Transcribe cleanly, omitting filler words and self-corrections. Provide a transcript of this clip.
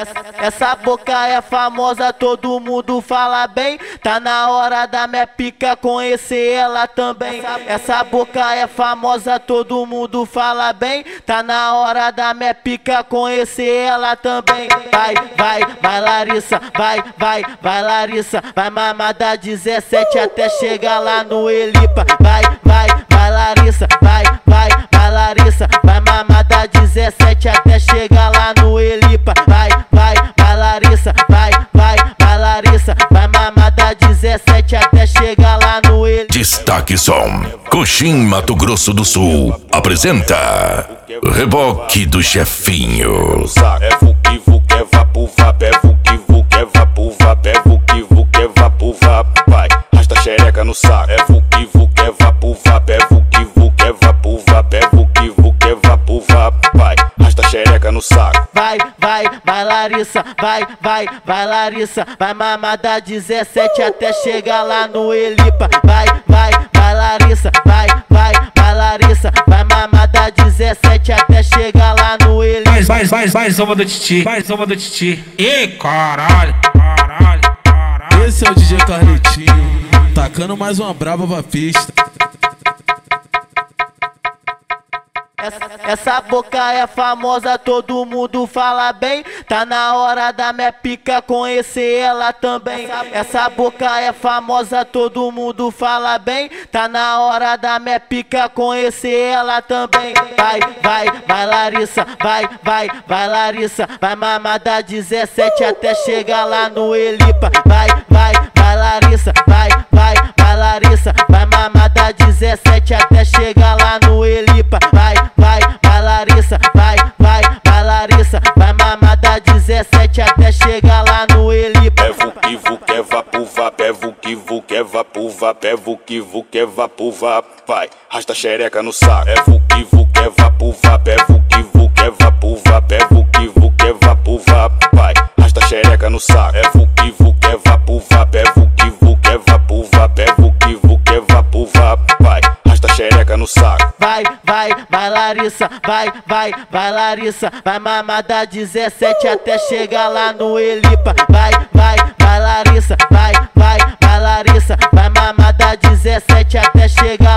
Essa boca é famosa, todo mundo fala bem. Tá na hora da minha pica conhecer ela também. Essa boca é famosa, todo mundo fala bem. Tá na hora da minha pica conhecer ela também. Vai Larissa, vai Larissa. Vai mamar da 17 até chegar lá no Elipa. Vai Larissa, vai Larissa. Vai mamar da 17 até chegar lá no Elipa. Vai Larissa, vai Larissa. Vai mamar da 17 até chegar lá no Elipa. Destaque Som, Coxim, Mato Grosso do Sul, apresenta Reboque do Chefinho. É vuki vuki, é vapu vap, é vuki vuki, é vapu vap, é vuki vuki, é vapu vap. Vai, rasta xereca no saco. É vuki vuki, é vapu vap, é vuki vuki, é vapu vap, é vuki vuki, é vapu vap. Vai, rasta xereca no saco. Vai Larissa, vai Larissa. Vai mamar da 17 até chegar lá no Elipa. Vai Larissa, vai Larissa. Vai mamar da 17 até chegar lá no Elipa. Vai, zoma do Titi, vai, zoma do Titi. Ih, caralho. Esse é o DJ Carletinho, tacando mais uma braba pra pista. Essa boca é famosa, todo mundo fala bem. Tá na hora da minha pica conhecer ela também. Essa boca é famosa, todo mundo fala bem. Tá na hora da minha pica conhecer ela também. Vai Larissa, vai Larissa. Vai mamar da 17 até chegar lá no Elipa. Vai Larissa, vai Larissa. Vai mamar da 17 até chegar lá no Elipa. Vai Larissa, vai Larissa. Vai mamar da 17 até chegar lá no Elipa. É vuki vuki, é vapu vap, é vuki vuki, é vapu vap, é vuki vuki, é vapu vap. Vai, rasta xereca no saco. É vuki vuki, é vapu vap, é vuki vuki, é vapu vap, é vuki vuki, é vapu vap. Vai, rasta xereca no saco. É vuki vuki, é vapu vap, é vuki vuki, é vapu vap, é vuki vuki, é vapu vap. Vai, rasta xereca no saco. Vai Larissa, vai Larissa. Vai mamar da 17 até chegar lá no Elipa. Vai Larissa, vai Larissa. Vai mamar da 17 até chegar